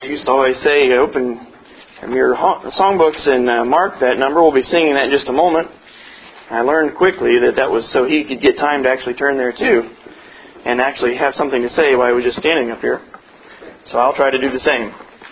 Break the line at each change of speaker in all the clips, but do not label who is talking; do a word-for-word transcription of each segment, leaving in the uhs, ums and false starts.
I used to always say, open your songbooks and uh, mark that number. We'll be singing that in just a moment. I learned quickly that that was so he could get time to actually turn there too and actually have something to say while he was just standing up here. So I'll try to do the same.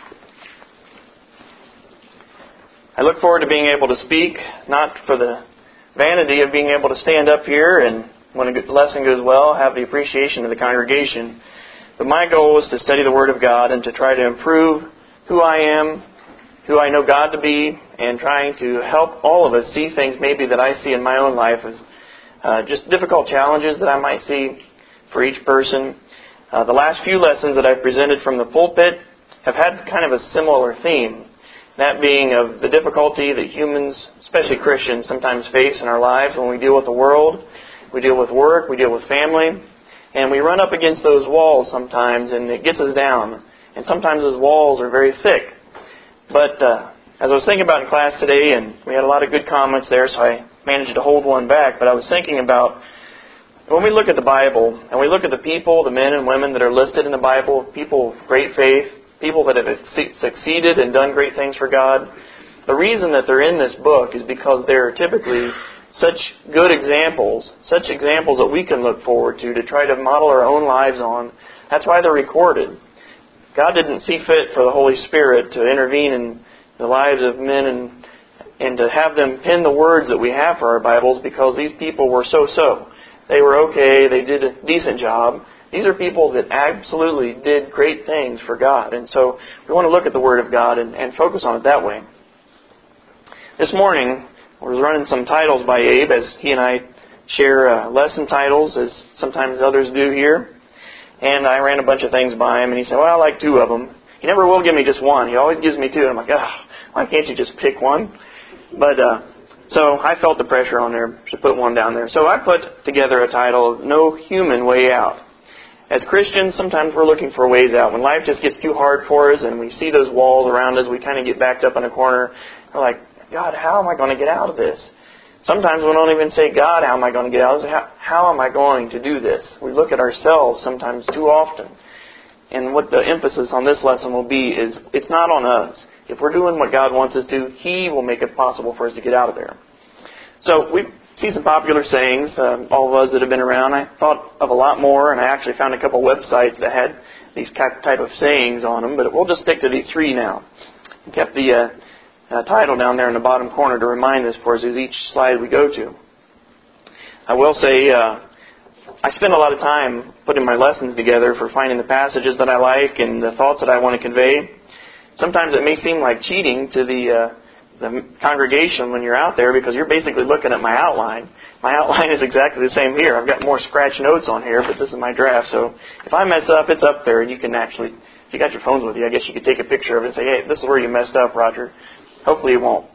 I look forward to being able to speak, not for the vanity of being able to stand up here and when a good lesson goes well, have the appreciation of the congregation. But my goal is to study the Word of God and to try to improve who I am, who I know God to be, and trying to help all of us see things maybe that I see in my own life as uh, just difficult challenges that I might see for each person. Uh, the last few lessons that I've presented from the pulpit have had kind of a similar theme, that being of the difficulty that humans, especially Christians, sometimes face in our lives when we deal with the world, we deal with work, we deal with family, and we run up against those walls sometimes, and it gets us down. And sometimes those walls are very thick. But uh, as I was thinking about in class today, and we had a lot of good comments there, so I managed to hold one back, but I was thinking about when we look at the Bible, and we look at the people, the men and women that are listed in the Bible, people of great faith, people that have succeeded and done great things for God, the reason that they're in this book is because they're typically such good examples, such examples that we can look forward to, to try to model our own lives on. That's why they're recorded. God didn't see fit for the Holy Spirit to intervene in the lives of men and and to have them pen the words that we have for our Bibles because these people were so-so. They were okay, they did a decent job. These are people that absolutely did great things for God. And so we want to look at the Word of God and, and focus on it that way. This morning, I was running some titles by Abe as he and I share uh, lesson titles, as sometimes others do here. And I ran a bunch of things by him, and he said, well, I like two of them. He never will give me just one. He always gives me two. And I'm like, oh, why can't you just pick one? But uh, so I felt the pressure on there to put one down there. So I put together a title of No Human Way Out. As Christians, sometimes we're looking for ways out. When life just gets too hard for us and we see those walls around us, we kind of get backed up in a corner. We're like, God, how am I going to get out of this? Sometimes we don't even say, God, how am I going to get out of this? How, how am I going to do this? We look at ourselves sometimes too often. And what the emphasis on this lesson will be is it's not on us. If we're doing what God wants us to, He will make it possible for us to get out of there. So we see some popular sayings, uh, all of us that have been around. I thought of a lot more, and I actually found a couple websites that had these type of sayings on them, but we'll just stick to these three now. I kept the uh, Uh, title down there in the bottom corner to remind us for us as each slide we go to. I will say uh, I spend a lot of time putting my lessons together for finding the passages that I like and the thoughts that I want to convey. Sometimes it may seem like cheating to the uh, the congregation when you're out there because you're basically looking at my outline. My outline is exactly the same here. I've got more scratch notes on here, but this is my draft. So if I mess up, it's up there, and you can actually, if you got your phones with you, I guess you could take a picture of it and say, hey, this is where you messed up, Roger. Hopefully you won't.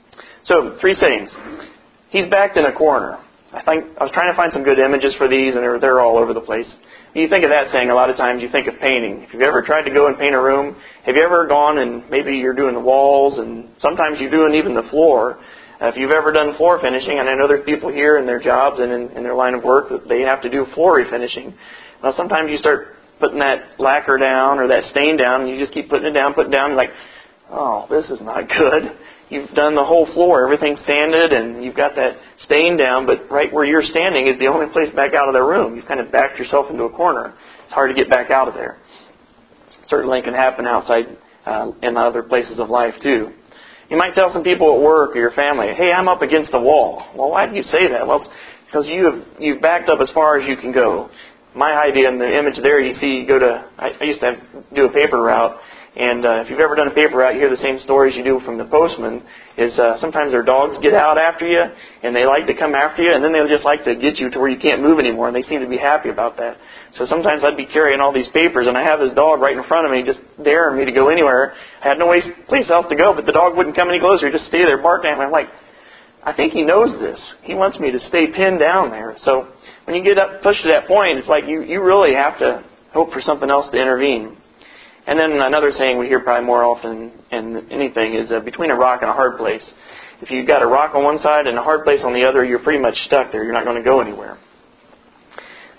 So, three sayings. He's backed in a corner. I think I was trying to find some good images for these, and they're, they're all over the place. You think of that saying, a lot of times you think of painting. If you've ever tried to go and paint a room, have you ever gone and maybe you're doing the walls, and sometimes you're doing even the floor. Uh, if you've ever done floor finishing, and I know there's people here in their jobs and in, in their line of work that they have to do floor refinishing. Well, sometimes you start putting that lacquer down or that stain down, and you just keep putting it down, putting it down, like, oh, this is not good. You've done the whole floor, everything's sanded, and you've got that stain down, but right where you're standing is the only place back out of the room. You've kind of backed yourself into a corner. It's hard to get back out of there. Certainly can happen outside uh, in other places of life, too. You might tell some people at work or your family, hey, I'm up against the wall. Well, why do you say that? Well, it's because you have, you've backed up as far as you can go. My idea in the image there, you see, you go to, I, I used to have, do a paper route. And uh, if you've ever done a paper route, you hear the same stories you do from the postman, is uh, sometimes their dogs get out after you, and they like to come after you, and then they'll just like to get you to where you can't move anymore, and they seem to be happy about that. So sometimes I'd be carrying all these papers, and I have this dog right in front of me, just daring me to go anywhere. I had no place else to go, but the dog wouldn't come any closer. He'd just stay there barking at me. I'm like, I think he knows this. He wants me to stay pinned down there. So when you get up, pushed to that point, it's like you, you really have to hope for something else to intervene. And then another saying we hear probably more often than anything is uh, between a rock and a hard place. If you've got a rock on one side and a hard place on the other, you're pretty much stuck there. You're not going to go anywhere.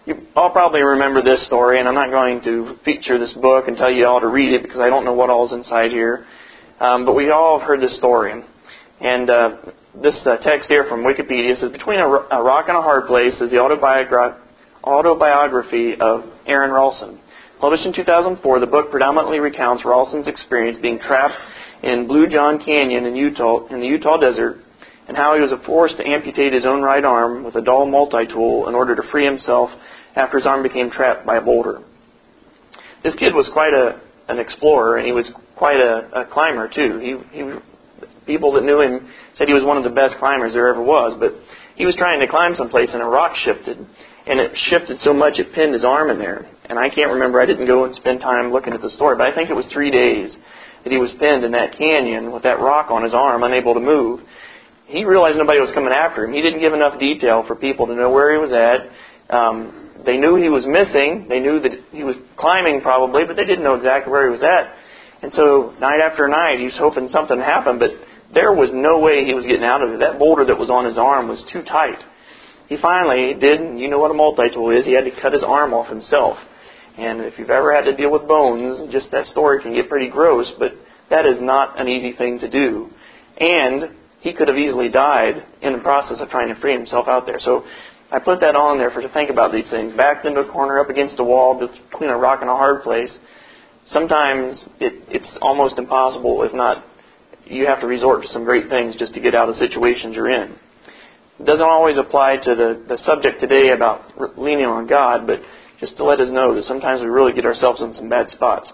You all probably remember this story, and I'm not going to feature this book and tell you all to read it because I don't know what all is inside here. Um, but we all have heard this story. And uh, this uh, text here from Wikipedia says, Between a, a Rock and a Hard Place is the autobiogra- autobiography of Aron Ralston. Published in two thousand four, the book predominantly recounts Ralston's experience being trapped in Blue John Canyon in Utah, in the Utah desert, and how he was forced to amputate his own right arm with a dull multi-tool in order to free himself after his arm became trapped by a boulder. This kid was quite a, an explorer, and he was quite a, a climber, too. He, he, people that knew him said he was one of the best climbers there ever was, but he was trying to climb someplace, and a rock shifted, and it shifted so much it pinned his arm in there. And I can't remember, I didn't go and spend time looking at the story, but I think it was three days that he was pinned in that canyon with that rock on his arm, unable to move. He realized nobody was coming after him. He didn't give enough detail for people to know where he was at. Um, they knew he was missing. They knew that he was climbing probably, but they didn't know exactly where he was at. And so night after night, he was hoping something happened, but there was no way he was getting out of it. That boulder that was on his arm was too tight. He finally did, and you know what a multi-tool is, he had to cut his arm off himself. And if you've ever had to deal with bones, just that story can get pretty gross, but that is not an easy thing to do. And he could have easily died in the process of trying to free himself out there. So I put that on there for to think about these things. Backed into a corner, up against a wall, between a rock and a hard place. Sometimes it, it's almost impossible, if not, you have to resort to some great things just to get out of situations you're in. It doesn't always apply to the, the subject today about leaning on God, but just to let us know that sometimes we really get ourselves in some bad spots.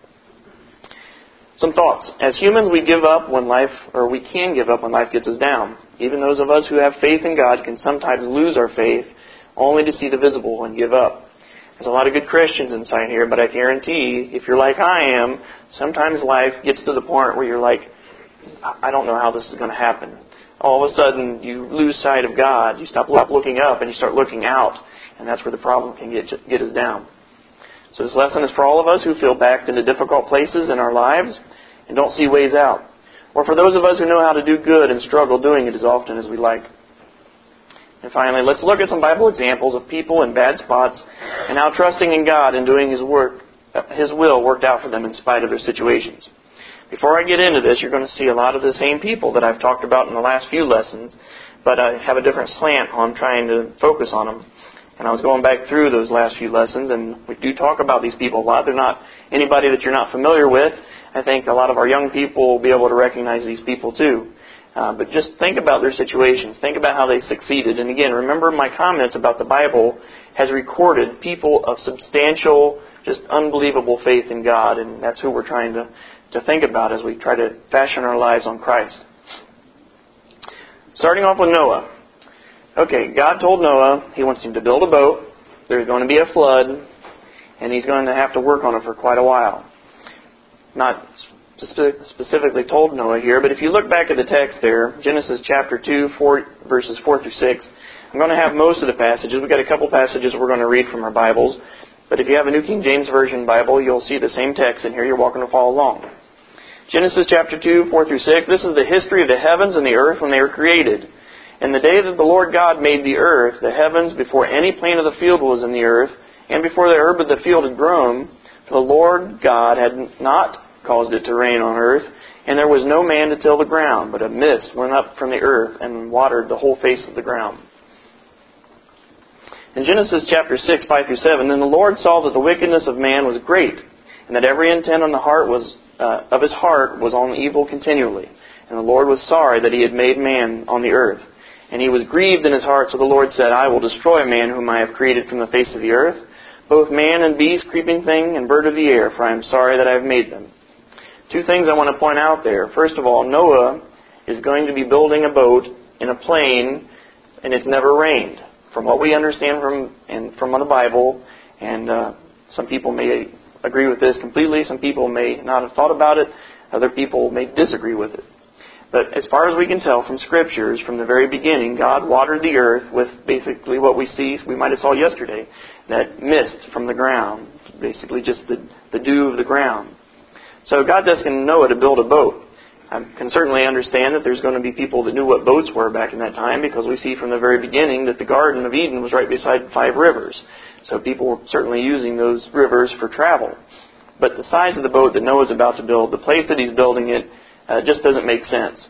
Some thoughts. As humans, we give up when life, or we can give up when life gets us down. Even those of us who have faith in God can sometimes lose our faith only to see the visible and give up. There's a lot of good Christians inside here, but I guarantee if you're like I am, sometimes life gets to the point where you're like, I don't know how this is going to happen. All of a sudden, you lose sight of God. You stop looking up and you start looking out, and that's where the problem can get get us down. So this lesson is for all of us who feel backed into difficult places in our lives and don't see ways out. Or for those of us who know how to do good and struggle doing it as often as we like. And finally, let's look at some Bible examples of people in bad spots and how trusting in God and doing His work, His will worked out for them in spite of their situations. Before I get into this, you're going to see a lot of the same people that I've talked about in the last few lessons, but I have a different slant on trying to focus on them. And I was going back through those last few lessons, and we do talk about these people a lot. They're not anybody that you're not familiar with. I think a lot of our young people will be able to recognize these people too. Uh, but just think about their situations. Think about how they succeeded. And again, remember my comments about the Bible has recorded people of substantial, just unbelievable faith in God, and that's who we're trying to, to think about as we try to fashion our lives on Christ. Starting off with Noah. Okay, God told Noah He wants him to build a boat. There's going to be a flood, and he's going to have to work on it for quite a while. Not spe- specifically told Noah here, but if you look back at the text there, Genesis chapter two, four, verses four through six, I'm going to have most of the passages. We've got a couple passages we're going to read from our Bibles, but if you have a New King James Version Bible, you'll see the same text in here. You're welcome to follow along. Genesis chapter two, four through six, this is the history of the heavens and the earth when they were created. In the day that the Lord God made the earth, the heavens, before any plant of the field was in the earth, and before the herb of the field had grown, for the Lord God had not caused it to rain on earth, and there was no man to till the ground, but a mist went up from the earth and watered the whole face of the ground. In Genesis chapter six, five through seven, then the Lord saw that the wickedness of man was great, and that every intent on the heart was uh, of his heart was on evil continually. And the Lord was sorry that He had made man on the earth. And He was grieved in His heart, so the Lord said, I will destroy man whom I have created from the face of the earth, both man and beast, creeping thing, and bird of the air, for I am sorry that I have made them. Two things I want to point out there. First of all, Noah is going to be building a boat in a plain, and it's never rained. From what we understand from and from the Bible, and uh, some people may agree with this completely, some people may not have thought about it, other people may disagree with it. But as far as we can tell from Scriptures, from the very beginning, God watered the earth with basically what we see, we might have saw yesterday, that mist from the ground, basically just the, the dew of the ground. So God's asking Noah to build a boat. I can certainly understand that there's going to be people that knew what boats were back in that time, because we see from the very beginning that the Garden of Eden was right beside five rivers. So people were certainly using those rivers for travel. But the size of the boat that Noah's about to build, the place that he's building it, uh, just doesn't make sense.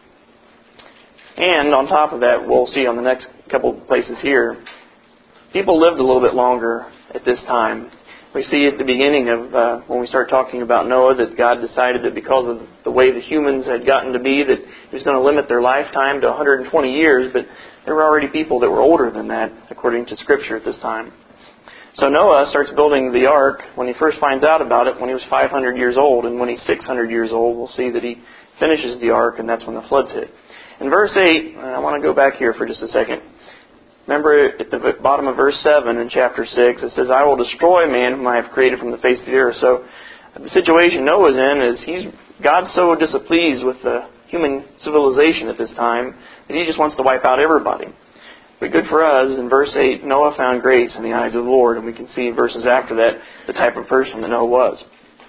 And on top of that, we'll see on the next couple places here, people lived a little bit longer at this time. We see at the beginning of, uh, when we start talking about Noah, that God decided that because of the way the humans had gotten to be, that He was going to limit their lifetime to one hundred twenty years, but there were already people that were older than that, according to Scripture at this time. So Noah starts building the ark when he first finds out about it when he was five hundred years old, and when he's six hundred years old, we'll see that he finishes the ark, and that's when the floods hit. In verse eight, I want to go back here for just a second. Remember at the bottom of verse seven in chapter six, it says, I will destroy man whom I have created from the face of the earth. So the situation Noah's in is he's God's so displeased with the human civilization at this time that He just wants to wipe out everybody. But good for us, in verse eight, Noah found grace in the eyes of the Lord, and we can see in verses after that the type of person that Noah was.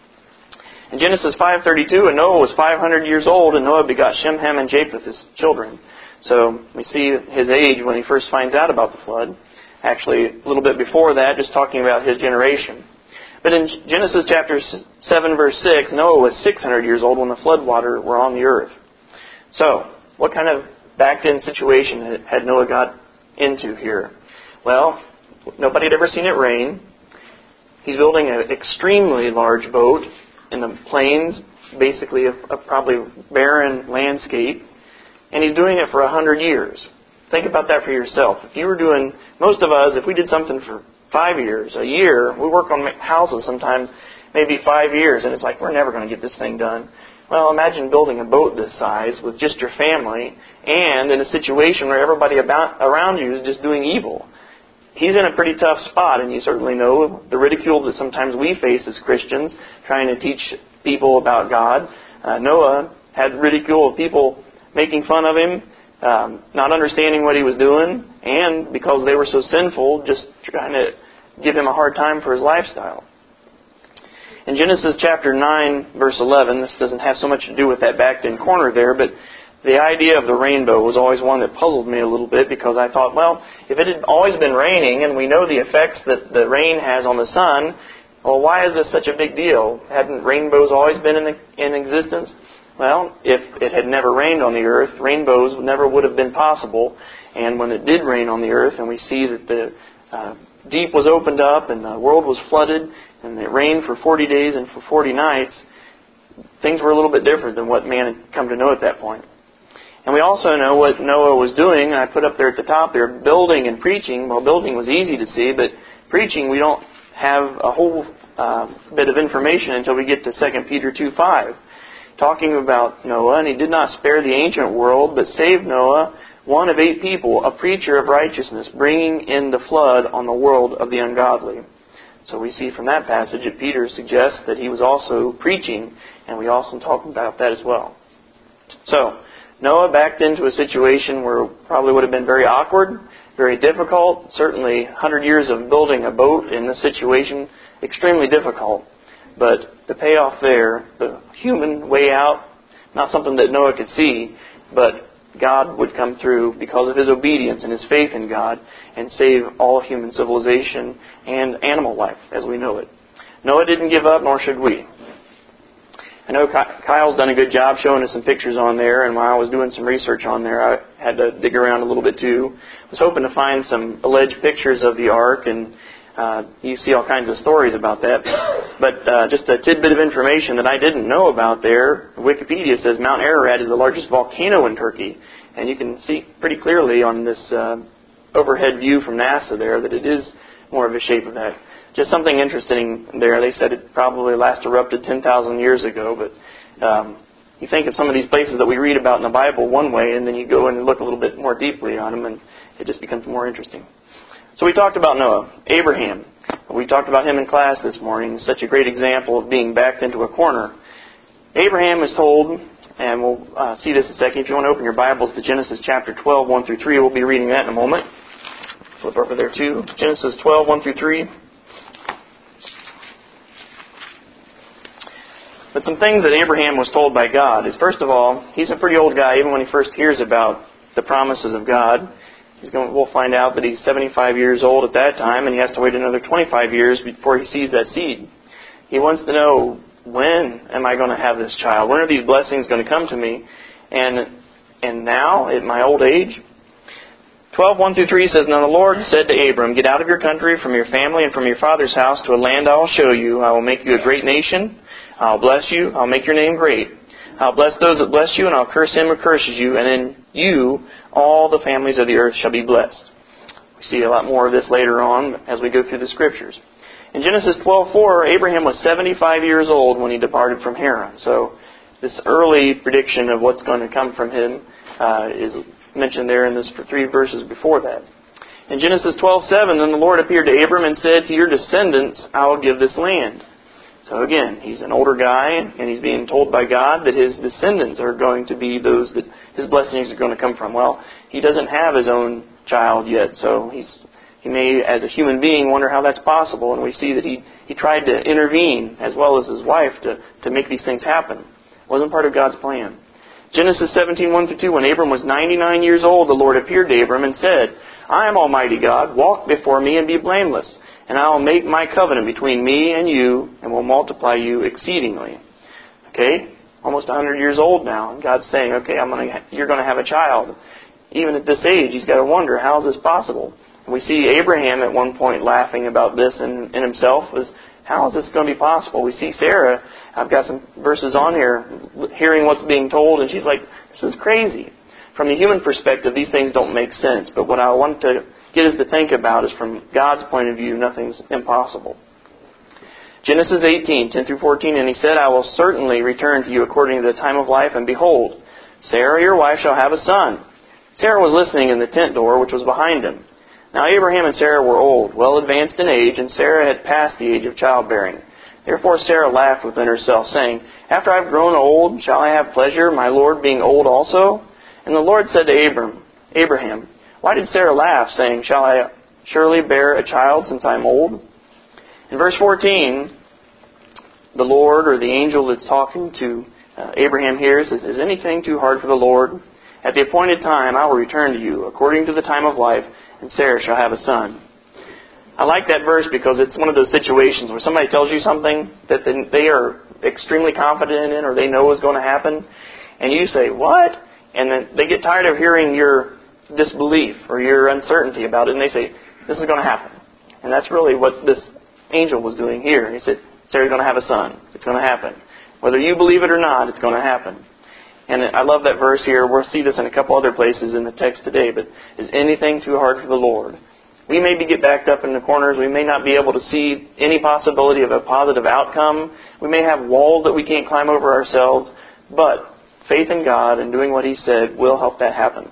In Genesis five thirty-two, and Noah was five hundred years old, and Noah begot Shem, Ham, and Japheth, his children. So we see his age when he first finds out about the flood. Actually, a little bit before that, just talking about his generation. But in Genesis chapter seven, verse six, Noah was six hundred years old when the flood water were on the earth. So, what kind of backed-in situation had Noah got into here? Well, nobody had ever seen it rain. He's building an extremely large boat in the plains, basically a, a probably barren landscape. And he's doing it for a hundred years. Think about that for yourself. If you were doing, most of us, if we did something for five years, a year, we work on houses sometimes, maybe five years, and it's like, we're never going to get this thing done. Well, imagine building a boat this size with just your family, and in a situation where everybody about, around you is just doing evil. He's in a pretty tough spot, and you certainly know the ridicule that sometimes we face as Christians, trying to teach people about God. Uh, Noah had ridicule of people making fun of him, um, not understanding what he was doing, and because they were so sinful, just trying to give him a hard time for his lifestyle. In Genesis chapter nine, verse eleven, this doesn't have so much to do with that backed-in corner there, but the idea of the rainbow was always one that puzzled me a little bit, because I thought, well, if it had always been raining, and we know the effects that the rain has on the sun, well, why is this such a big deal? Hadn't rainbows always been in, the, in existence? Well, if it had never rained on the earth, rainbows never would have been possible. And when it did rain on the earth, and we see that the uh, deep was opened up and the world was flooded, and it rained for forty days and for forty nights, things were a little bit different than what man had come to know at that point. And we also know what Noah was doing, and I put up there at the top there, building and preaching. Well, building was easy to see, but preaching, we don't have a whole uh, bit of information until we get to Second Peter two five. Talking about Noah, and he did not spare the ancient world, but saved Noah, one of eight people, a preacher of righteousness, bringing in the flood on the world of the ungodly. So we see from that passage that Peter suggests that he was also preaching, and we also talk about that as well. So, Noah backed into a situation where it probably would have been very awkward, very difficult. Certainly, one hundred years of building a boat in this situation, extremely difficult. But the payoff there, the human way out, not something that Noah could see, but God would come through because of his obedience and his faith in God and save all human civilization and animal life as we know it. Noah didn't give up, nor should we. I know Kyle's done a good job showing us some pictures on there, and while I was doing some research on there, I had to dig around a little bit too. I was hoping to find some alleged pictures of the ark, and Uh, you see all kinds of stories about that. But uh, just a tidbit of information that I didn't know about there. Wikipedia says Mount Ararat is the largest volcano in Turkey. And you can see pretty clearly on this uh, overhead view from NASA there that it is more of a shape of that. Just something interesting there. They said it probably last erupted ten thousand years ago. But um, you think of some of these places that we read about in the Bible one way, and then you go and look a little bit more deeply on them, and it just becomes more interesting. So we talked about Noah. Abraham. We talked about him in class this morning. Such a great example of being backed into a corner. Abraham is told, and we'll uh, see this in a second. If you want to open your Bibles to Genesis chapter twelve, one through three, we'll be reading that in a moment. Flip over there too. Genesis twelve, one through three. But some things that Abraham was told by God is, first of all, he's a pretty old guy, even when he first hears about the promises of God. He's going, we'll find out that he's seventy-five years old at that time, and he has to wait another twenty-five years before he sees that seed. He wants to know, when am I going to have this child? When are these blessings going to come to me? And and now, at my old age? twelve, one through three says, Now the Lord said to Abram, Get out of your country, from your family, and from your father's house, to a land I will show you. I will make you a great nation. I'll bless you. I'll make your name great. I'll bless those that bless you, and I'll curse him who curses you. And in you, all the families of the earth shall be blessed. We see a lot more of this later on as we go through the Scriptures. In Genesis twelve four, Abraham was seventy-five years old when he departed from Haran. So this early prediction of what's going to come from him uh, is mentioned there in the three verses before that. In Genesis twelve seven, Then the Lord appeared to Abram and said, To your descendants I will give this land. So again, he's an older guy, and he's being told by God that his descendants are going to be those that his blessings are going to come from. Well, he doesn't have his own child yet, so he's he may, as a human being, wonder how that's possible. And we see that he, he tried to intervene, as well as his wife, to, to make these things happen. It wasn't part of God's plan. Genesis seventeen, one through two, when Abram was ninety-nine years old, the Lord appeared to Abram and said, I am Almighty God, walk before me and be blameless. And I will make my covenant between me and you, and will multiply you exceedingly. Okay, almost one hundred years old now, and God's saying, okay, I'm going to, you're going to have a child. Even at this age, he's got to wonder, how is this possible? And we see Abraham at one point laughing about this in, in himself, as how is this going to be possible? We see Sarah, I've got some verses on here, hearing what's being told, and she's like, this is crazy. From the human perspective, these things don't make sense, but what I want to get us to think about is, from God's point of view, nothing's impossible. Genesis eighteen, ten through fourteen, And he said, I will certainly return to you according to the time of life, and behold, Sarah your wife shall have a son. Sarah was listening in the tent door, which was behind him. Now Abraham and Sarah were old, well advanced in age, and Sarah had passed the age of childbearing. Therefore Sarah laughed within herself, saying, After I have grown old, shall I have pleasure, my Lord being old also? And the Lord said to Abram, Abraham, Why did Sarah laugh, saying, Shall I surely bear a child since I am old? In verse fourteen, the Lord, or the angel that's talking to uh, Abraham here, says, Is anything too hard for the Lord? At the appointed time I will return to you, according to the time of life, and Sarah shall have a son. I like that verse because it's one of those situations where somebody tells you something that they are extremely confident in, or they know is going to happen, and you say, what? And then they get tired of hearing your disbelief or your uncertainty about it, and they say, this is going to happen. And that's really what this angel was doing here. He said, Sarah's going to have a son. It's going to happen. Whether you believe it or not, it's going to happen. And I love that verse here. We'll see this in a couple other places in the text today. But is anything too hard for the Lord? We may be get backed up in the corners. We may not be able to see any possibility of a positive outcome. We may have walls that we can't climb over ourselves. But faith in God and doing what He said will help that happen.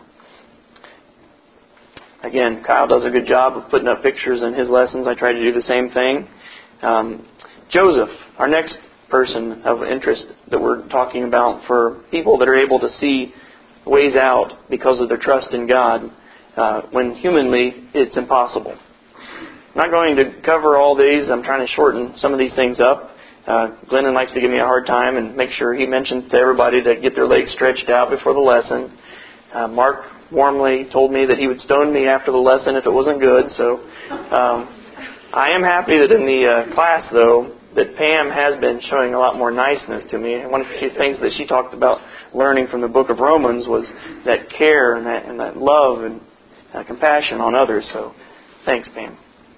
Again, Kyle does a good job of putting up pictures in his lessons. I try to do the same thing. Um, Joseph, our next person of interest that we're talking about for people that are able to see ways out because of their trust in God, uh, when humanly it's impossible. I'm not going to cover all these. I'm trying to shorten some of these things up. Uh, Glennon likes to give me a hard time and make sure he mentions to everybody to get their legs stretched out before the lesson. Uh, Mark warmly told me that he would stone me after the lesson if it wasn't good. So um, I am happy that in the uh, class, though, that Pam has been showing a lot more niceness to me. And one of the things that she talked about learning from the book of Romans was that care and that, and that love and uh, compassion on others. So thanks, Pam.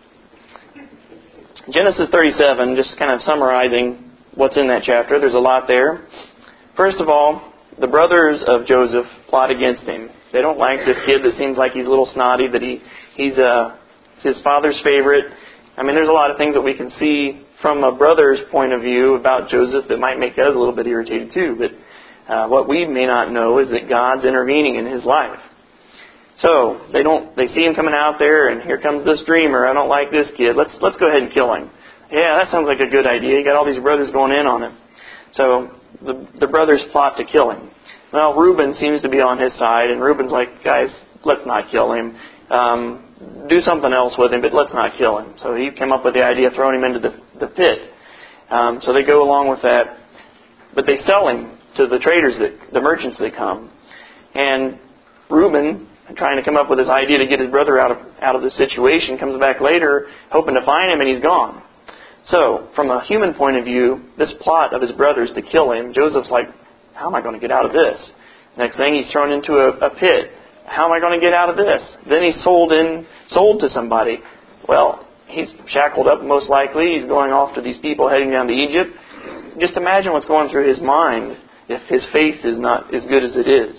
Genesis thirty-seven, just kind of summarizing what's in that chapter. There's a lot there. First of all, the brothers of Joseph plot against him. They don't like this kid that seems like he's a little snotty, that he he's uh, his father's favorite. I mean, there's a lot of things that we can see from a brother's point of view about Joseph that might make us a little bit irritated too. But uh, what we may not know is that God's intervening in his life. So they don't. They see him coming out there, and here comes this dreamer. I don't like this kid. Let's let's go ahead and kill him. Yeah, that sounds like a good idea. You got all these brothers going in on him. So the the brothers plot to kill him. Well, Reuben seems to be on his side, and Reuben's like, guys, let's not kill him. Um, do something else with him, but let's not kill him. So he came up with the idea of throwing him into the, the pit. Um, so they go along with that. but they sell him to the traders, that the merchants that come. And Reuben, trying to come up with his idea to get his brother out of out of the situation, comes back later hoping to find him, and he's gone. So, from a human point of view, this plot of his brothers to kill him, Joseph's like, how am I going to get out of this? Next thing, he's thrown into a, a pit. How am I going to get out of this? Then he's sold in, sold to somebody. Well, he's shackled up most likely. He's going off to these people heading down to Egypt. Just imagine what's going through his mind if his faith is not as good as it is.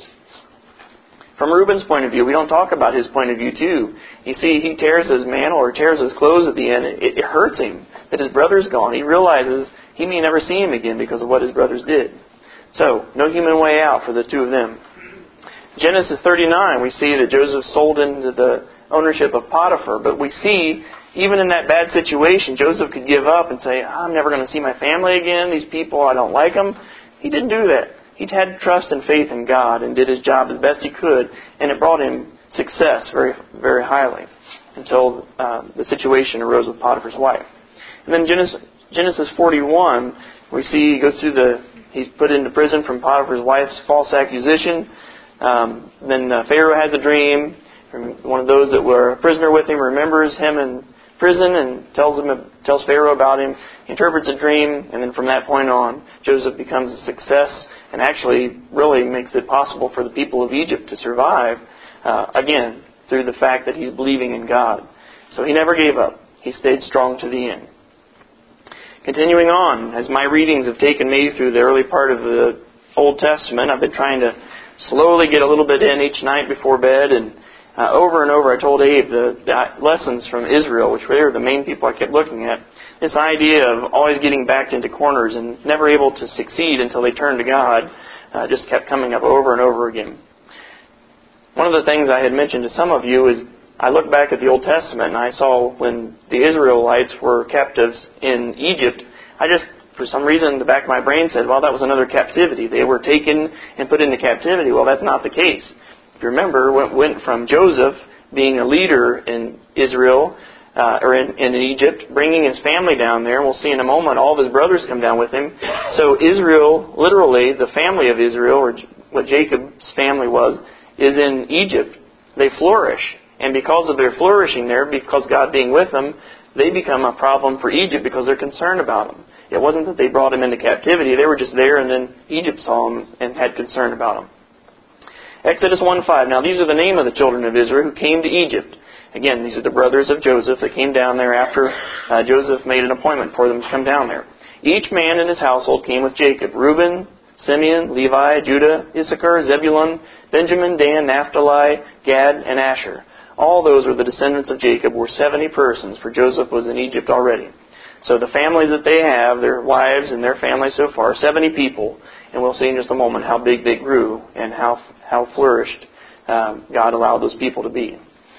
From Reuben's point of view, we don't talk about his point of view too. You see, he tears his mantle or tears his clothes at the end. It, it hurts him that his brother's gone. He realizes he may never see him again because of what his brothers did. So, no human way out for the two of them. Genesis thirty-nine, we see that Joseph sold into the ownership of Potiphar, but we see, even in that bad situation, Joseph could give up and say, I'm never going to see my family again. These people, I don't like them. He didn't do that. He had trust and faith in God and did his job as best he could, and it brought him success very, very highly until uh, the situation arose with Potiphar's wife. And then Genesis, Genesis forty-one, we see he goes through the, he's put into prison from Potiphar's wife's false accusation. Um, then uh, Pharaoh has a dream. One of those that were a prisoner with him remembers him in prison and tells him, tells Pharaoh about him, interprets a dream, and then from that point on, Joseph becomes a success and actually really makes it possible for the people of Egypt to survive, uh, again, through the fact that he's believing in God. So he never gave up. He stayed strong to the end. Continuing on, as my readings have taken me through the early part of the Old Testament, I've been trying to slowly get a little bit in each night before bed, and uh, over and over I told Abe the, the lessons from Israel, which were the main people I kept looking at. This idea of always getting backed into corners and never able to succeed until they turned to God uh, just kept coming up over and over again. One of the things I had mentioned to some of you is I looked back at the Old Testament and I saw when the Israelites were captives in Egypt, I just, for some reason, the back of my brain said, well, that was another captivity. They were taken and put into captivity. Well, that's not the case. If you remember, it went from Joseph being a leader in Israel, uh, or in, in Egypt, bringing his family down there. And we'll see in a moment, all of his brothers come down with him. So Israel, literally, the family of Israel, or what Jacob's family was, is in Egypt. They flourish. And because of their flourishing there, because God being with them, they become a problem for Egypt because they're concerned about them. It wasn't that they brought them into captivity. They were just there, and then Egypt saw them and had concern about them. Exodus one five. Now these are the name of the children of Israel who came to Egypt. Again, these are the brothers of Joseph that came down there after uh, Joseph made an appointment for them to come down there. Each man in his household came with Jacob. Reuben, Simeon, Levi, Judah, Issachar, Zebulun, Benjamin, Dan, Naphtali, Gad, and Asher. All those were the descendants of Jacob, were seventy persons, for Joseph was in Egypt already. So the families that they have, their wives and their families so far, seventy people. And we'll see in just a moment how big they grew and how how flourished um, God allowed those people to be.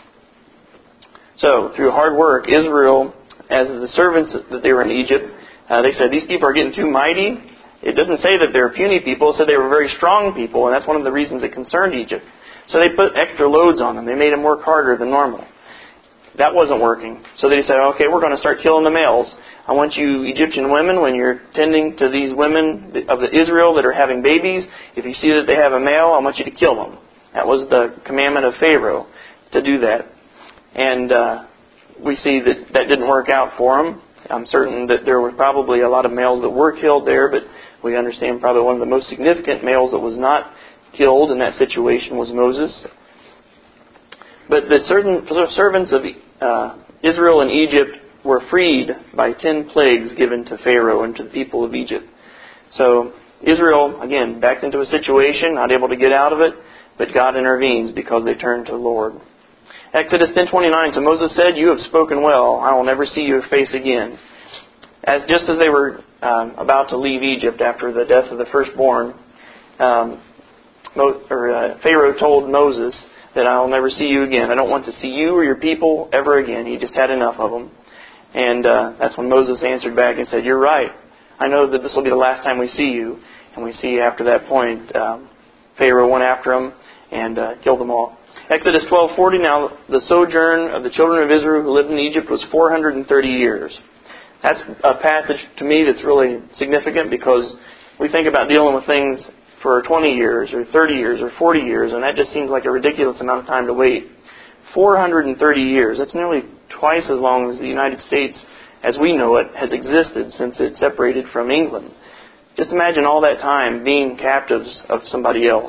So, through hard work, Israel, as the servants that they were in Egypt, uh, they said, these people are getting too mighty. It doesn't say that they're puny people. It said they were very strong people, and that's one of the reasons it concerned Egypt. So they put extra loads on them. They made them work harder than normal. That wasn't working. So they said, okay, we're going to start killing the males. I want you Egyptian women, when you're tending to these women of the Israel that are having babies, if you see that they have a male, I want you to kill them. That was the commandment of Pharaoh, to do that. And uh, we see that that didn't work out for them. I'm certain that there were probably a lot of males that were killed there, but we understand probably one of the most significant males that was not killed in that situation was Moses. But the certain servants of uh, Israel and Egypt were freed by ten plagues given to Pharaoh and to the people of Egypt. So Israel, again, backed into a situation, not able to get out of it, but God intervenes because they turned to the Lord. Exodus ten twenty-nine, so Moses said, you have spoken well, I will never see your face again. As just as they were um, about to leave Egypt after the death of the firstborn, um, Mo- or, uh, Pharaoh told Moses that I will never see you again. I don't want to see you or your people ever again. He just had enough of them. And uh, that's when Moses answered back and said, you're right. I know that this will be the last time we see you. And we see after that point, um, Pharaoh went after them and uh, killed them all. Exodus twelve forty, now the sojourn of the children of Israel who lived in Egypt was four hundred thirty years. That's a passage to me that's really significant because we think about dealing with things for twenty years or thirty years or forty years, and that just seems like a ridiculous amount of time to wait. four hundred thirty years, that's nearly twice as long as the United States, as we know it, has existed since it separated from England. Just imagine all that time being captives of somebody else.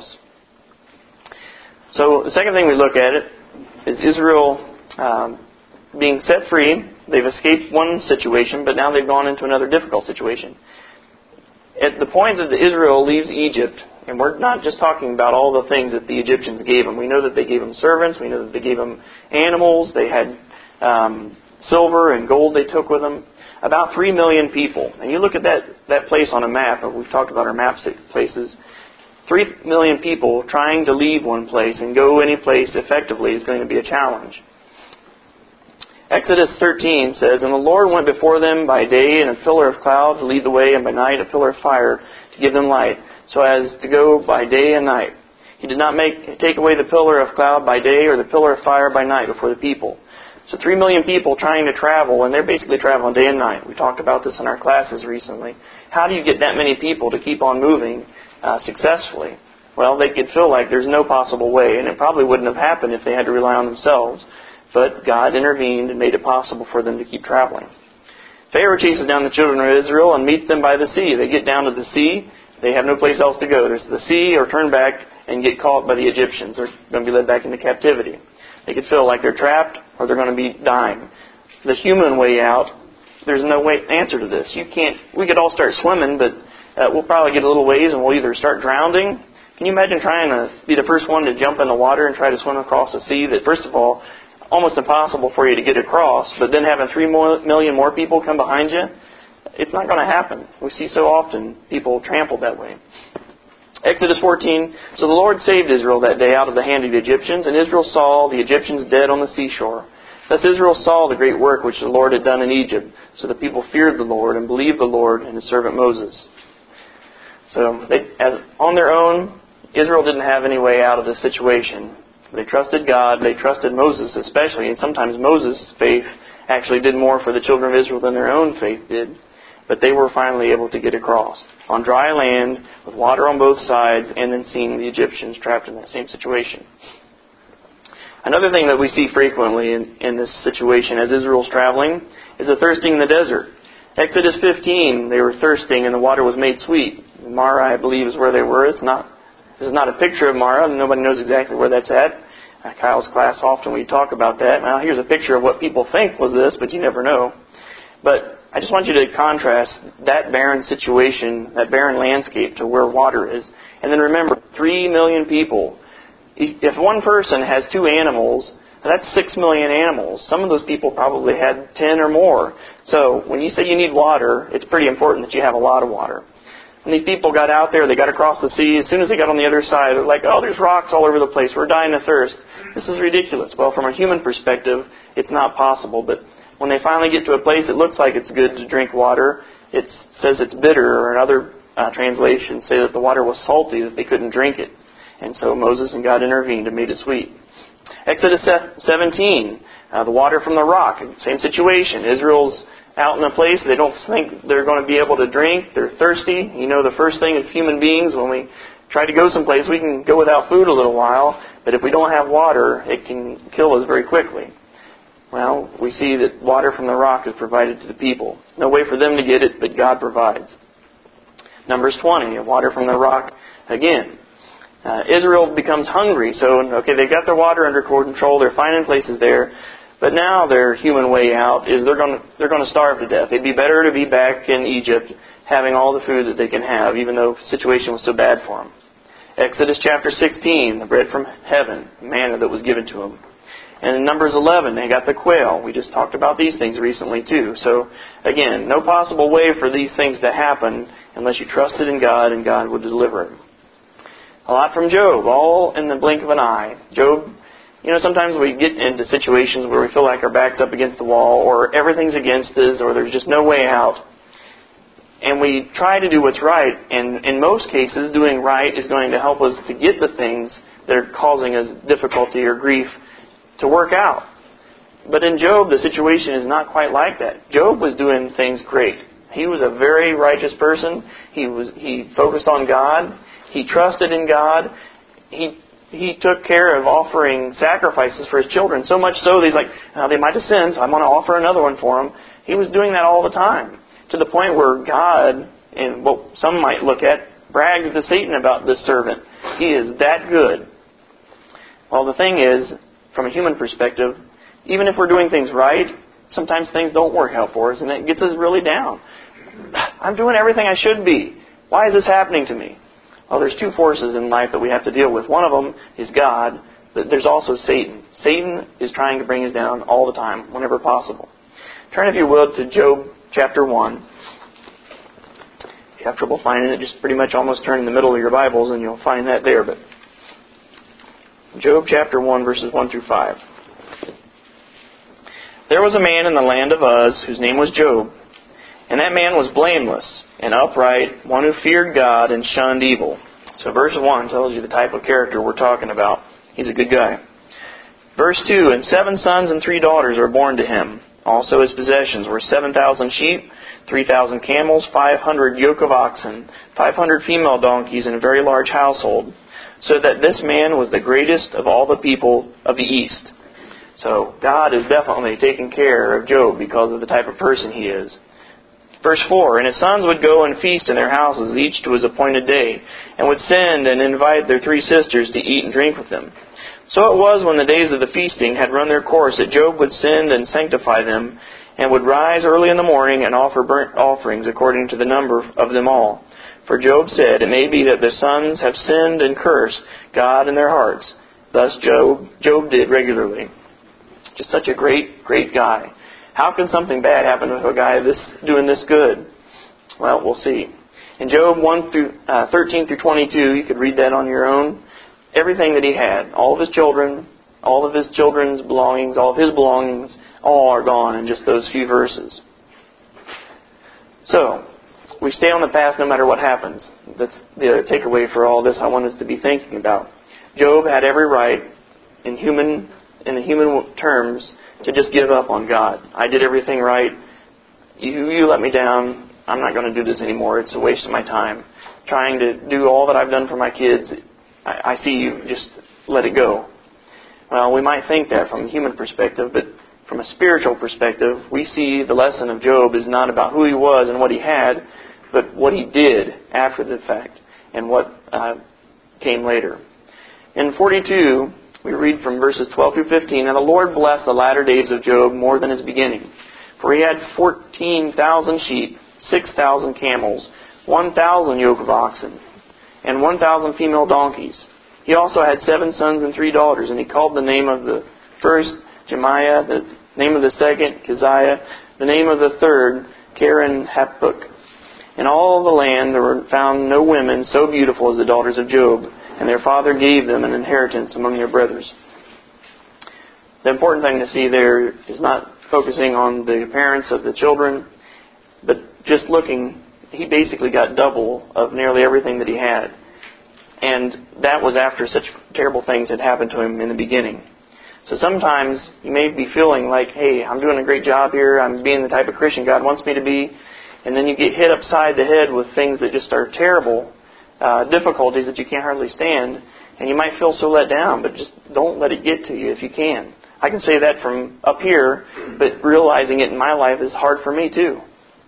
So the second thing we look at it is Israel um, being set free. They've escaped one situation, but now they've gone into another difficult situation. At the point that Israel leaves Egypt, and we're not just talking about all the things that the Egyptians gave them. We know that they gave them servants. We know that they gave them animals. They had um, silver and gold they took with them. About three million people. And you look at that, that place on a map, and we've talked about our map places. Three million people trying to leave one place and go any place effectively is going to be a challenge. Exodus thirteen says, "And the Lord went before them by day in a pillar of cloud to lead the way, and by night a pillar of fire to give them light, so as to go by day and night. He did not make take away the pillar of cloud by day or the pillar of fire by night before the people." So three million people trying to travel, and they're basically traveling day and night. We talked about this in our classes recently. How do you get that many people to keep on moving uh, successfully? Well, they could feel like there's no possible way, and it probably wouldn't have happened if they had to rely on themselves. But God intervened and made it possible for them to keep traveling. Pharaoh chases down the children of Israel and meets them by the sea. They get down to the sea. They have no place else to go. There's the sea or turn back and get caught by the Egyptians. They're going to be led back into captivity. They could feel like they're trapped or they're going to be dying. The human way out, there's no way answer to this. You can't. We could all start swimming, but uh, we'll probably get a little ways and we'll either start drowning. Can you imagine trying to be the first one to jump in the water and try to swim across a sea that, first of all, almost impossible for you to get across, but then having three million more people come behind you, it's not going to happen. We see so often people trampled that way. Exodus fourteen, "So the Lord saved Israel that day out of the hand of the Egyptians, and Israel saw the Egyptians dead on the seashore. Thus Israel saw the great work which the Lord had done in Egypt, so the people feared the Lord and believed the Lord and His servant Moses." So they, as, on their own, Israel didn't have any way out of this situation. They trusted God. They trusted Moses especially. And sometimes Moses' faith actually did more for the children of Israel than their own faith did. But they were finally able to get across on dry land with water on both sides, and then seeing the Egyptians trapped in that same situation. Another thing that we see frequently in, in this situation as Israel's traveling is the thirsting in the desert. Exodus fifteen, they were thirsting and the water was made sweet. Marah, I believe, is where they were. It's not This is not a picture of Marah. Nobody knows exactly where that's at. Uh, Kyle's class, often we talk about that. Now, here's a picture of what people think was this, but you never know. But I just want you to contrast that barren situation, that barren landscape, to where water is. And then remember, three million people. If one person has two animals, that's six million animals. Some of those people probably had ten or more. So when you say you need water, it's pretty important that you have a lot of water. When these people got out there, they got across the sea. As soon as they got on the other side, they're like, "Oh, there's rocks all over the place. We're dying of thirst. This is ridiculous." Well, from a human perspective, it's not possible. But when they finally get to a place that looks like it's good to drink water, it says it's bitter, or other uh, translations say that the water was salty, that they couldn't drink it. And so Moses and God intervened and made it sweet. Exodus seventeen, uh, the water from the rock. Same situation. Israel's out in a place they don't think they're going to be able to drink. They're thirsty. You know, the first thing as human beings, when we try to go someplace, we can go without food a little while, but if we don't have water, it can kill us very quickly. Well, we see that water from the rock is provided to the people. No way for them to get it, but God provides. Numbers twenty, water from the rock again. Uh, Israel becomes hungry, so, okay, they've got their water under control, they're finding places there, but now their human way out is they're going to they're going to starve to death. It'd be better to be back in Egypt having all the food that they can have, even though the situation was so bad for them. Exodus chapter sixteen, the bread from heaven, manna that was given to them. And in Numbers eleven, they got the quail. We just talked about these things recently too. So, again, no possible way for these things to happen unless you trusted in God and God would deliver it. A lot from Job, all in the blink of an eye. Job, you know, sometimes we get into situations where we feel like our back's up against the wall, or everything's against us, or there's just no way out. And we try to do what's right, and in most cases, doing right is going to help us to get the things that are causing us difficulty or grief to work out. But in Job, the situation is not quite like that. Job was doing things great. He was a very righteous person. He was he focused on God. He trusted in God. He he took care of offering sacrifices for his children, so much so that he's like, oh, they might have sinned, so I'm going to offer another one for them. He was doing that all the time, to the point where God, and what some might look at, brags to Satan about this servant. He is that good. Well, the thing is, from a human perspective, even if we're doing things right, sometimes things don't work out for us, and it gets us really down. I'm doing everything I should be. Why is this happening to me? Well, there's two forces in life that we have to deal with. One of them is God, but there's also Satan. Satan is trying to bring us down all the time, whenever possible. Turn, if you will, to Job chapter one. If you have trouble finding it, just pretty much almost turn in the middle of your Bibles and you'll find that there. But Job chapter one, verses one through five. There was a man in the land of Uz whose name was Job, and that man was blameless and upright, one who feared God and shunned evil. So verse one tells you the type of character we're talking about. He's a good guy. Verse two, and seven sons and three daughters were born to him. Also his possessions were seven thousand sheep, three thousand camels, five hundred yoke of oxen, five hundred female donkeys, and a very large household, so that this man was the greatest of all the people of the east. So God is definitely taking care of Job because of the type of person he is. Verse four, and his sons would go and feast in their houses, each to his appointed day, and would send and invite their three sisters to eat and drink with them. So it was when the days of the feasting had run their course that Job would send and sanctify them, and would rise early in the morning and offer burnt offerings according to the number of them all. For Job said, it may be that their sons have sinned and cursed God in their hearts. Thus Job, Job did regularly. Just such a great, great guy. How can something bad happen to a guy this doing this good? Well, we'll see. In Job one through uh, thirteen through twenty-two, you could read that on your own. Everything that he had, all of his children, all of his children's belongings, all of his belongings, all are gone in just those few verses. So, we stay on the path no matter what happens. That's the takeaway for all this I want us to be thinking about. Job had every right, in human in the human terms, to just give up on God. I did everything right. You, you let me down. I'm not going to do this anymore. It's a waste of my time. Trying to do all that I've done for my kids, I, I see you. Just let it go. Well, we might think that from a human perspective, but from a spiritual perspective, we see the lesson of Job is not about who he was and what he had, but what he did after the fact and what uh, came later. In forty-two, we read from verses twelve through fifteen, and the Lord blessed the latter days of Job more than his beginning. For he had fourteen thousand sheep, six thousand camels, one thousand yoke of oxen, and one thousand female donkeys. He also had seven sons and three daughters, and he called the name of the first Jemiah, the name of the second Keziah, the name of the third Keren-Happuch. In all the land there were found no women so beautiful as the daughters of Job, and their father gave them an inheritance among their brothers. The important thing to see there is not focusing on the appearance of the children, but just looking, he basically got double of nearly everything that he had. And that was after such terrible things had happened to him in the beginning. So sometimes you may be feeling like, hey, I'm doing a great job here, I'm being the type of Christian God wants me to be, and then you get hit upside the head with things that just are terrible, uh, difficulties that you can't hardly stand, and you might feel so let down, but just don't let it get to you if you can. I can say that from up here, but realizing it in my life is hard for me too.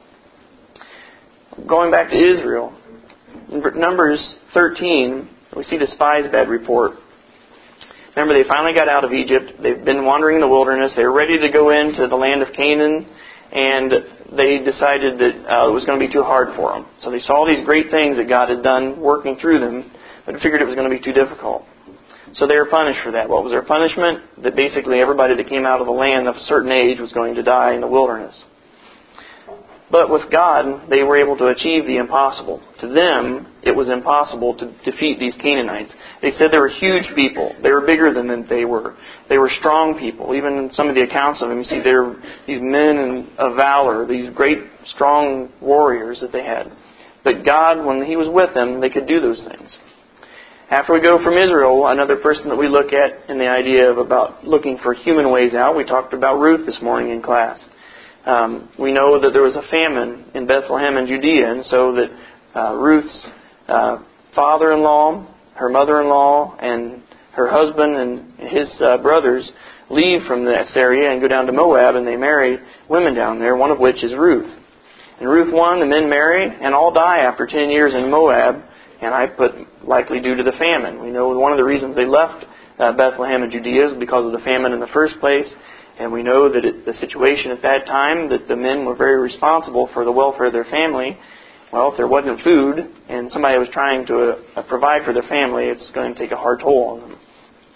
Going back to Israel, in Numbers thirteen, we see the spies' bad report. Remember, they finally got out of Egypt. They've been wandering in the wilderness. They were ready to go into the land of Canaan, and they decided that uh, it was going to be too hard for them. So they saw these great things that God had done working through them, but figured it was going to be too difficult. So they were punished for that. What was their punishment? That basically everybody that came out of the land of a certain age was going to die in the wilderness. But with God, they were able to achieve the impossible. To them, it was impossible to defeat these Canaanites. They said they were huge people. They were bigger than they were. They were strong people. Even in some of the accounts of them, you see they were these men of valor, these great, strong warriors that they had. But God, when He was with them, they could do those things. After we go from Israel, another person that we look at in the idea of about looking for human ways out, we talked about Ruth this morning in class. um, we know that there was a famine in Bethlehem and Judea, and so that uh, Ruth's uh, father-in-law, her mother-in-law, and her husband and his uh, brothers leave from that area and go down to Moab, and they marry women down there, one of which is Ruth. In Ruth one, the men marry and all die after ten years in Moab, and I put likely due to the famine. We know one of the reasons they left uh, Bethlehem and Judea is because of the famine in the first place, and we know that it, the situation at that time, that the men were very responsible for the welfare of their family. Well, if there wasn't food and somebody was trying to uh, provide for their family, it's going to take a hard toll on them.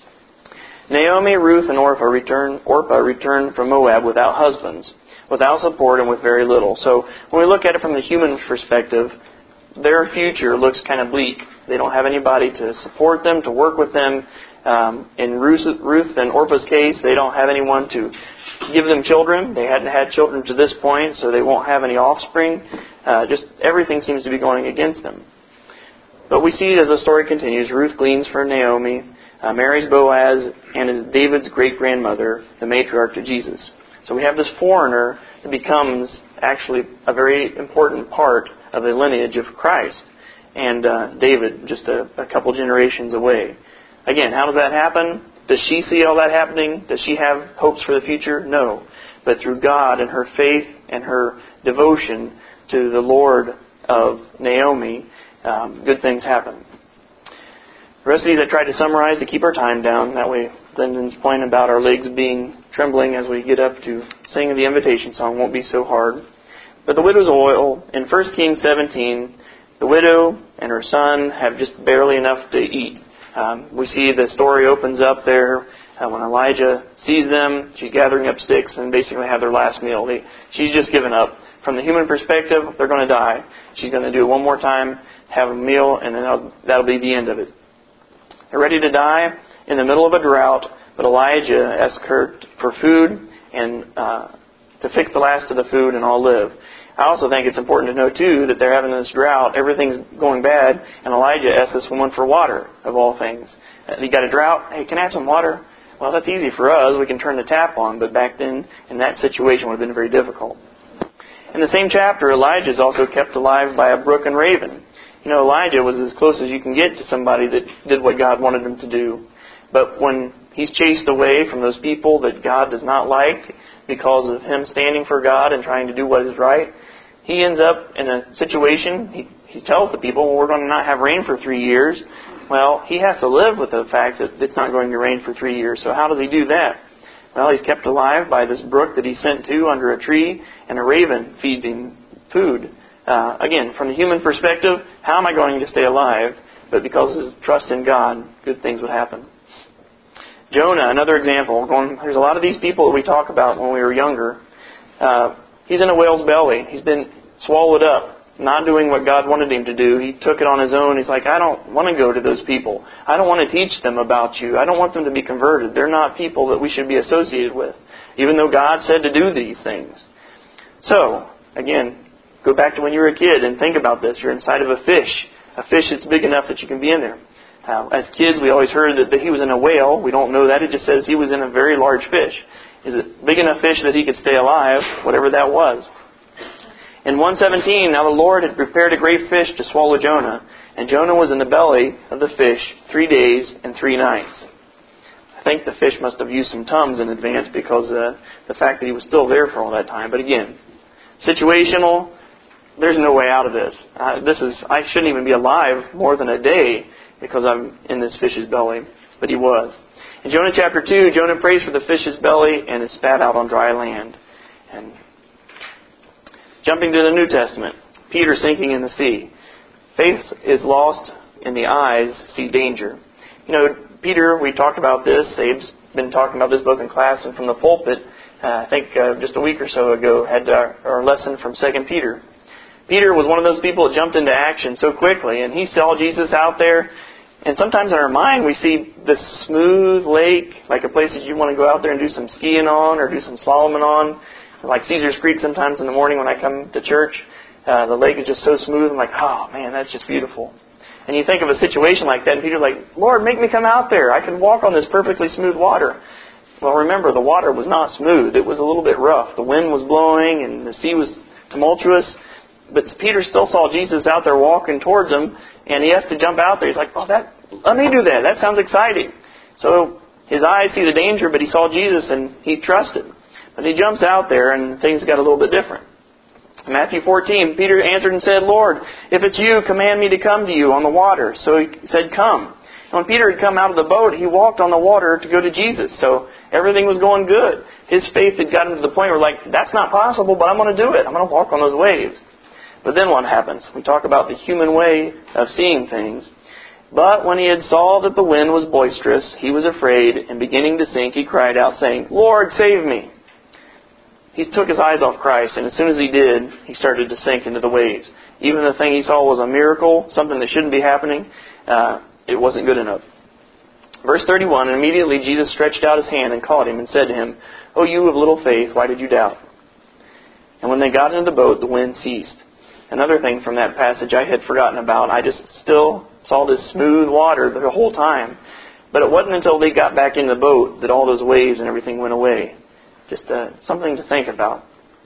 Naomi, Ruth, and Orpah returned, Orpah returned from Moab without husbands, without support, and with very little. So when we look at it from the human perspective, their future looks kind of bleak. They don't have anybody to support them, to work with them. Um, in Ruth, Ruth and Orpah's case, they don't have anyone to give them children. They hadn't had children to this point, so they won't have any offspring. Uh, just everything seems to be going against them. But we see as the story continues, Ruth gleans for Naomi, uh, marries Boaz, and is David's great-grandmother, the matriarch to Jesus. So we have this foreigner that becomes actually a very important part of the lineage of Christ, and uh, David just a, a couple generations away. Again, how does that happen? Does she see all that happening? Does she have hopes for the future? No. But through God and her faith and her devotion to the Lord of Naomi, um, good things happen. The rest of these I tried to summarize to keep our time down. That way, Lyndon's point about our legs being trembling as we get up to sing the invitation song won't be so hard. But the widow's oil, in First Kings seventeen, the widow and her son have just barely enough to eat. Um, we see the story opens up there uh, when Elijah sees them. She's gathering up sticks and basically have their last meal. They, she's just given up. From the human perspective, they're going to die. She's going to do it one more time, have a meal, and then that'll, that'll be the end of it. They're ready to die in the middle of a drought, but Elijah asks her for food and uh, to fix the last of the food and all live. I also think it's important to know, too, that they're having this drought. Everything's going bad, and Elijah asks this woman for water, of all things. Uh, you got a drought? Hey, can I have some water? Well, that's easy for us. We can turn the tap on, but back then, in that situation, it would have been very difficult. In the same chapter, Elijah is also kept alive by a brook and raven. You know, Elijah was as close as you can get to somebody that did what God wanted him to do. But when he's chased away from those people that God does not like because of him standing for God and trying to do what is right, he ends up in a situation, he, he tells the people, well, we're going to not have rain for three years. Well, he has to live with the fact that it's not going to rain for three years. So how does he do that? Well, he's kept alive by this brook that he's sent to under a tree, and a raven feeds him food. Uh, again, from the human perspective, how am I going to stay alive? But because of his trust in God, good things would happen. Jonah, another example. Going, there's a lot of these people that we talk about when we were younger. Uh, he's in a whale's belly. He's been swallowed up, not doing what God wanted him to do. He took it on his own. He's like, I don't want to go to those people. I don't want to teach them about you. I don't want them to be converted. They're not people that we should be associated with, even though God said to do these things. So, again, go back to when you were a kid and think about this. You're inside of a fish, a fish that's big enough that you can be in there. Uh, as kids, we always heard that, that he was in a whale. We don't know that. It just says he was in a very large fish. Is it big enough fish that he could stay alive, whatever that was? In one seventeen, now the Lord had prepared a great fish to swallow Jonah, and Jonah was in the belly of the fish three days and three nights. I think the fish must have used some Tums in advance because uh, the fact that he was still there for all that time. But again, situational, there's no way out of this. Uh, this is I shouldn't even be alive more than a day because I'm in this fish's belly. But he was. In Jonah chapter two, Jonah prays for the fish's belly and is spat out on dry land. And jumping to the New Testament, Peter sinking in the sea. Faith is lost in the eyes, see danger. You know, Peter, we talked about this. Abe's been talking about this book in class, and from the pulpit, uh, I think uh, just a week or so ago, had our, our lesson from Second Peter. Peter was one of those people that jumped into action so quickly, and he saw Jesus out there. And sometimes in our mind, we see this smooth lake, like a place that you want to go out there and do some skiing on or do some slaloming on. Like Caesar's Creek sometimes in the morning when I come to church, uh, the lake is just so smooth. I'm like, oh, man, that's just beautiful. And you think of a situation like that, and Peter's like, Lord, make me come out there. I can walk on this perfectly smooth water. Well, remember, the water was not smooth. It was a little bit rough. The wind was blowing and the sea was tumultuous. But Peter still saw Jesus out there walking towards him, and he has to jump out there. He's like, oh, that, let me do that. That sounds exciting. So his eyes see the danger, but he saw Jesus and he trusted. But he jumps out there and things got a little bit different. In Matthew fourteen, Peter answered and said, Lord, if it's you, command me to come to you on the water. So he said, come. And when Peter had come out of the boat, he walked on the water to go to Jesus. So everything was going good. His faith had gotten to the point where, like, that's not possible, but I'm going to do it. I'm going to walk on those waves. But then what happens? We talk about the human way of seeing things. But when he had saw that the wind was boisterous, he was afraid, and beginning to sink, he cried out, saying, Lord, save me. He took his eyes off Christ, and as soon as he did, he started to sink into the waves. Even the thing he saw was a miracle, something that shouldn't be happening. Uh, it wasn't good enough. Verse thirty-one, and immediately Jesus stretched out his hand and caught him and said to him, O you of little faith, why did you doubt? And when they got into the boat, the wind ceased. Another thing from that passage I had forgotten about, I just still saw this smooth water the whole time. But it wasn't until they got back in the boat that all those waves and everything went away. Just uh, something to think about.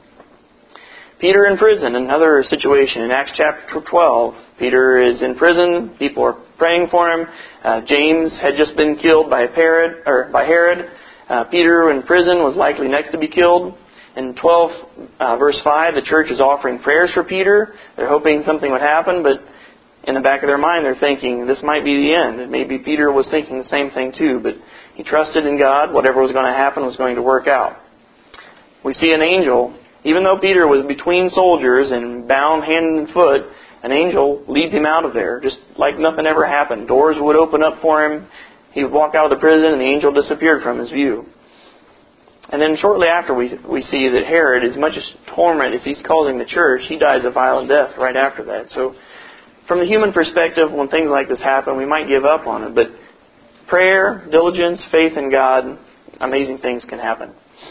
Peter in prison, another situation. In Acts chapter twelve, Peter is in prison. People are praying for him. Uh, James had just been killed by Herod. Or by Herod. Uh, Peter in prison was likely next to be killed. In twelve, uh, verse five, the church is offering prayers for Peter. They're hoping something would happen, but in the back of their mind, they're thinking this might be the end. And maybe Peter was thinking the same thing too, but he trusted in God. Whatever was going to happen was going to work out. We see an angel, even though Peter was between soldiers and bound hand and foot, an angel leads him out of there, just like nothing ever happened. Doors would open up for him. He would walk out of the prison and the angel disappeared from his view. And then shortly after we we see that Herod, as much as torment as he's causing the church, he dies a violent death right after that. So from the human perspective, when things like this happen, we might give up on it. But prayer, diligence, faith in God, amazing things can happen.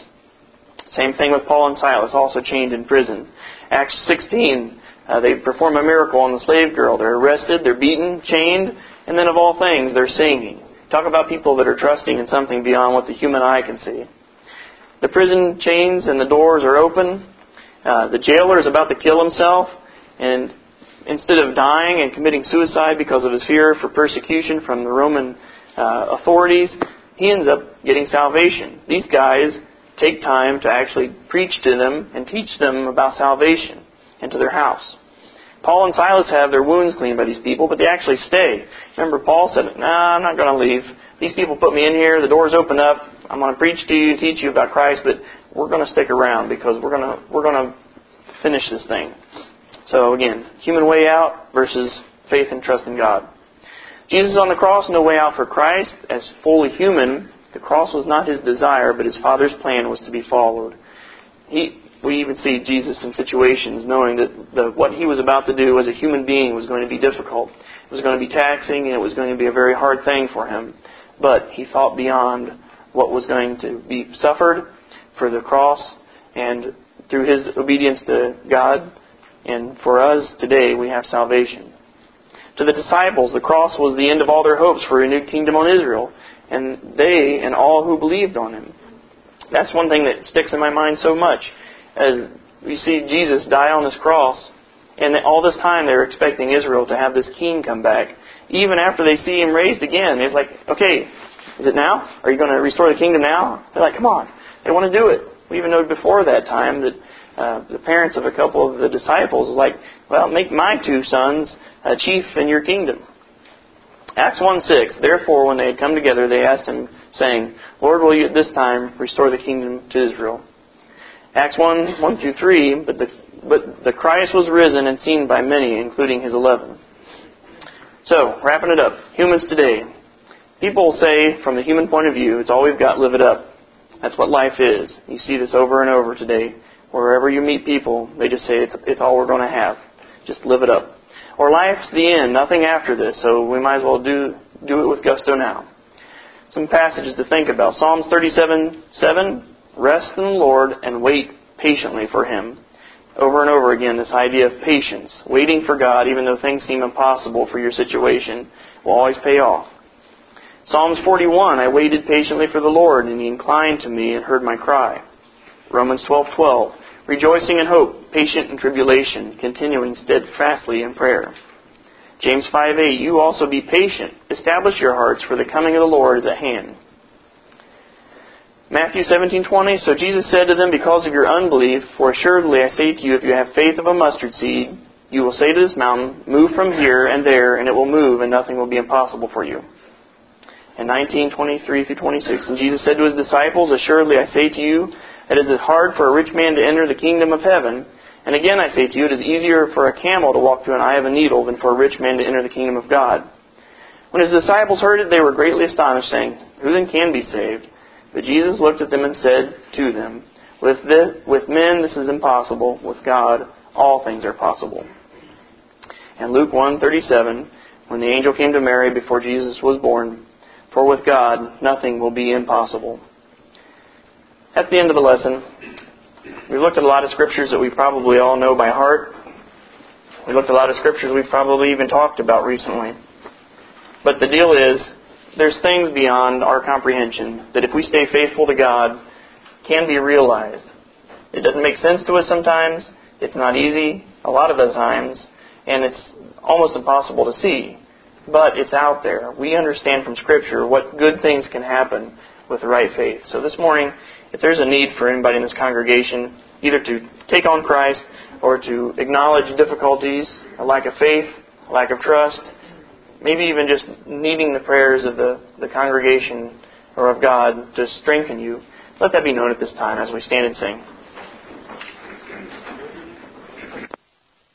Same thing with Paul and Silas, also chained in prison. Acts sixteen, uh, they perform a miracle on the slave girl. They're arrested, they're beaten, chained, and then of all things, they're singing. Talk about people that are trusting in something beyond what the human eye can see. The prison chains and the doors are open. Uh, the jailer is about to kill himself, and instead of dying and committing suicide because of his fear for persecution from the Roman uh, authorities, he ends up getting salvation. These guys take time to actually preach to them and teach them about salvation into their house. Paul and Silas have their wounds cleaned by these people, but they actually stay. Remember, Paul said, nah, I'm not going to leave. These people put me in here, the doors open up, I'm going to preach to you, teach you about Christ, but we're going to stick around because we're going to we're going to finish this thing. So again, human way out versus faith and trust in God. Jesus on the cross, no way out for Christ. As fully human, the cross was not his desire, but his Father's plan was to be followed. He, we even see Jesus in situations knowing that the, what he was about to do as a human being was going to be difficult. It was going to be taxing, and it was going to be a very hard thing for him. But he thought beyond what was going to be suffered for the cross, and through his obedience to God. And for us today, we have salvation. To the disciples, the cross was the end of all their hopes for a renewed kingdom on Israel. And they and all who believed on him. That's one thing that sticks in my mind so much. As we see Jesus die on this cross, and all this time they're expecting Israel to have this king come back. Even after they see him raised again, it's like, okay, is it now? Are you going to restore the kingdom now? They're like, come on. They want to do it. We even know before that time that uh, the parents of a couple of the disciples were like, well, make my two sons a chief in your kingdom. Acts one six, therefore when they had come together, they asked him, saying, Lord, will you at this time restore the kingdom to Israel? Acts one, one through three, but the, but the Christ was risen and seen by many, including his eleven. So, wrapping it up, humans today. People say, from the human point of view, it's all we've got, live it up. That's what life is. You see this over and over today. Wherever you meet people, they just say, it's, it's all we're going to have. Just live it up. Or life's the end, nothing after this, so we might as well do do it with gusto now. Some passages to think about. Psalms thirty-seven seven, rest in the Lord and wait patiently for him. Over and over again, this idea of patience. Waiting for God, even though things seem impossible for your situation, will always pay off. Psalms forty-one, I waited patiently for the Lord, and He inclined to me and heard my cry. Romans twelve twelve, rejoicing in hope, patient in tribulation, continuing steadfastly in prayer. James five eight, you also be patient, establish your hearts, for the coming of the Lord is at hand. Matthew seventeen twenty, so Jesus said to them, because of your unbelief, for assuredly I say to you, if you have faith of a mustard seed, you will say to this mountain, move from here and there, and it will move, and nothing will be impossible for you. And nineteen twenty-three through twenty-six, and Jesus said to His disciples, assuredly I say to you, that it is hard for a rich man to enter the kingdom of heaven. And again I say to you, it is easier for a camel to walk through an eye of a needle than for a rich man to enter the kingdom of God. When His disciples heard it, they were greatly astonished, saying, who then can be saved? But Jesus looked at them and said to them, with, this, with men this is impossible, with God all things are possible. And Luke one thirty-seven, when the angel came to Mary before Jesus was born, for with God nothing will be impossible. That's the end of the lesson. We've looked at a lot of scriptures that we probably all know by heart. We looked at a lot of scriptures we've probably even talked about recently. But the deal is, there's things beyond our comprehension that if we stay faithful to God, can be realized. It doesn't make sense to us sometimes. It's not easy a lot of the times. And it's almost impossible to see. But it's out there. We understand from Scripture what good things can happen with the right faith. So this morning, if there's a need for anybody in this congregation, either to take on Christ or to acknowledge difficulties, a lack of faith, a lack of trust, maybe even just needing the prayers of the, the congregation or of God to strengthen you, let that be known at this time as we stand and sing.